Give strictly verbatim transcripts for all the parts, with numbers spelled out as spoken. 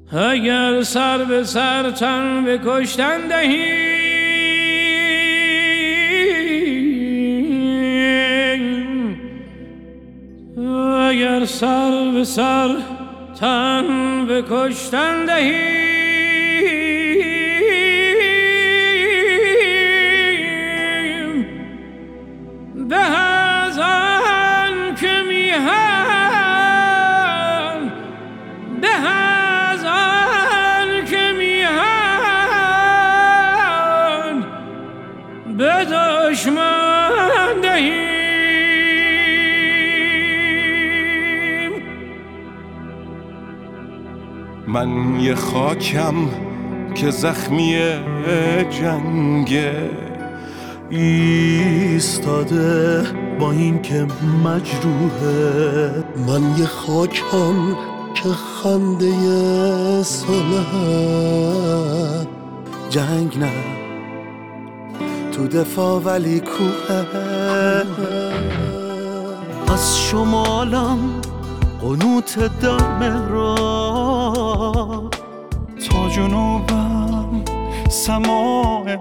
اگر سر به سر تن به کشتن دهی، اگر سر به سر تن به کشتن دهی، به از آن که میهن، به از آن که میهن به دشمن دهی. من یه خاکم که زخمی جنگه، ایستاده با این که مجروحه. من یه خاکم که خنده صلحه، جنگ نه تو دفاع ولی کوه. از شمالم قنوت در مهراب، تا جنوبم سماع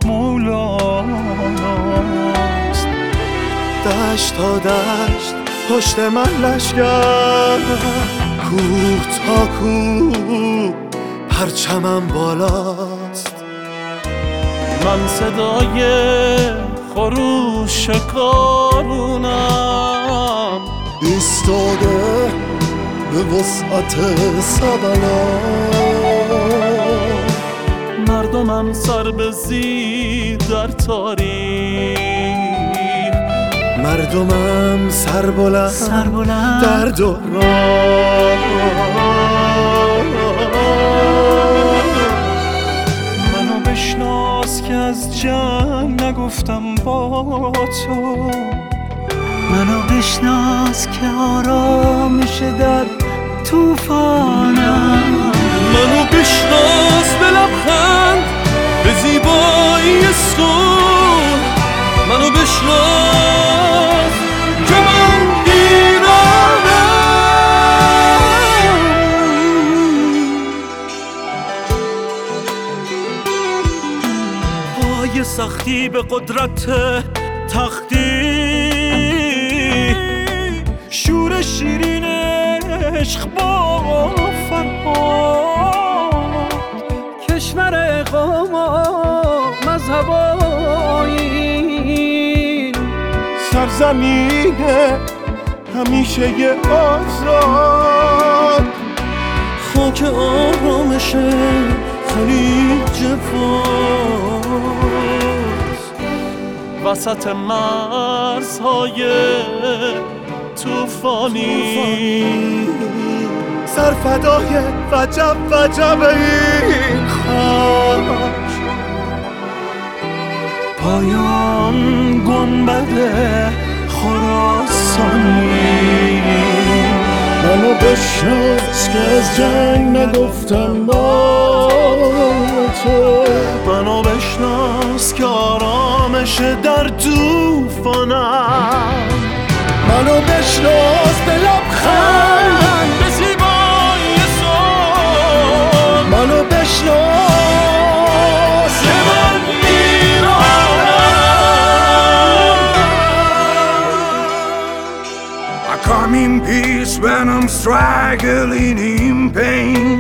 مولاست. دشت تا دشت پشت من لشگر، کوه تا کوه پرچمم بالاست. من صدای خروش کارونم، ایستاده به وسعت سبلا. مردمم سر به زیر در تاریخ، مردمم سر بلند, سر بلند در دوران. منو بشناس که از جنگ نگفتم با تو، منو بشناس که آرامش در توفانم. منو بشناس به لبخند به زیبایی صلح، منو بشناس که من ایرانم. پای سختی به قدرت تختی، شور شیرین عشق با فرهاد. کشور اقام و مذهب و آیین، سرزمین همیشه آزاد. خاک آرامش خلیج فارس، وسط مرزهای توفانی. سرفدای وجب وجب این خاک، پایان گنبد خراسانی. منو بشناس که از جنگ نگفتم با تو، منو بشناس که آرامش در توفانم. منو بشناس به لبخند به زیبایی صلح، منو بشناس که من ایرانم. I come in peace when I'm struggling in pain.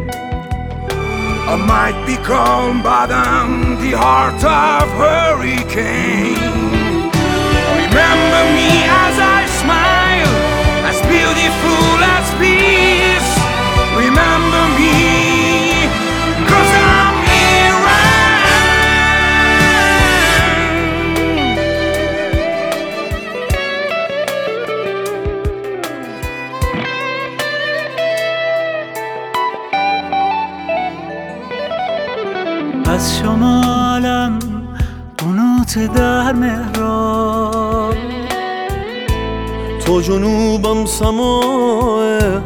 I might be calm, but I'm the heart of hurricane. Remember me as I smile, as beautiful as peace. Remember me, 'cause I'm از شمالم قنوت در مهراب، تو جنوبم سماع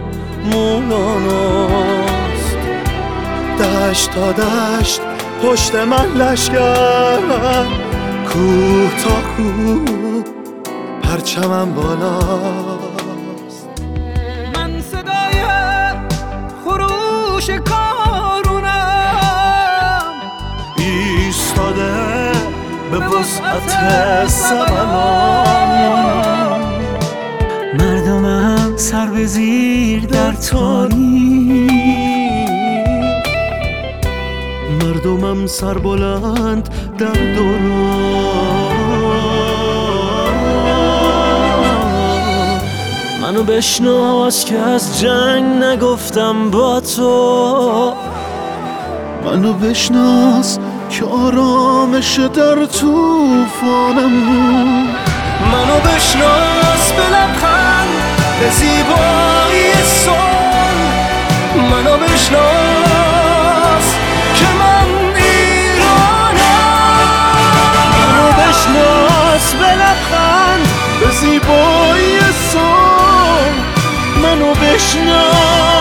مولاناست. دشت تا دشت پشت من لشگر، کوه تا کوه پرچمم بالاست. من صدای خروش کار وسعت سبلان. مردمم سر به زیر در تاریک، مردمم سر بلند در دوران. منو بشناس که از جنگ نگفتم با تو، منو بشناس که آرامش در توفانم. منو بشناس به لبخند، به زیبایی صلح. منو بشناس که من ایرانم. منو بشناس به لبخند، به زیبایی صلح منو بشناس